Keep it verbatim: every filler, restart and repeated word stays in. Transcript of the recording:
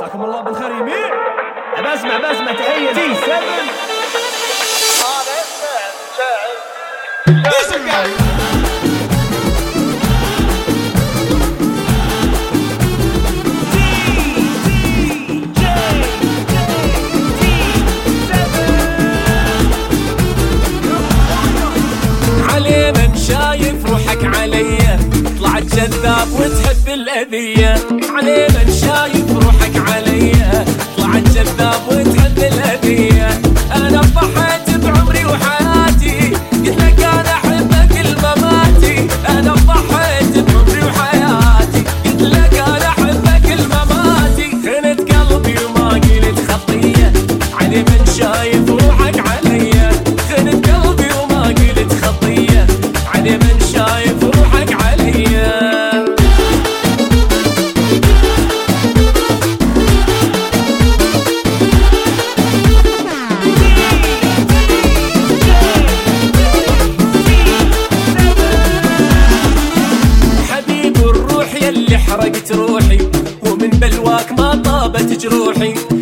مساكم الله بالخير يمين. بسمع بسمع تحية تي سبعة. علي من شايف روحك عليا طلعت جذاب وتحب الأذية. علي من شايف روحك عليا طلعت جذاب وتحب الأذية. أنا ضحيت بعمري وحياتي قلت لك أنا أحبك المماتي. أنا ضحيت بعمري وحياتي قلت لك أنا أحبك المماتي. خنت قلبي وما قلت خطية. علي من شايف روحك عليا خنت قلبي وما قلت خطية. علي من شايف روحك عليا. حبيب الروح يلي حرقت روحي ومن بلواك ما طابت جروحي.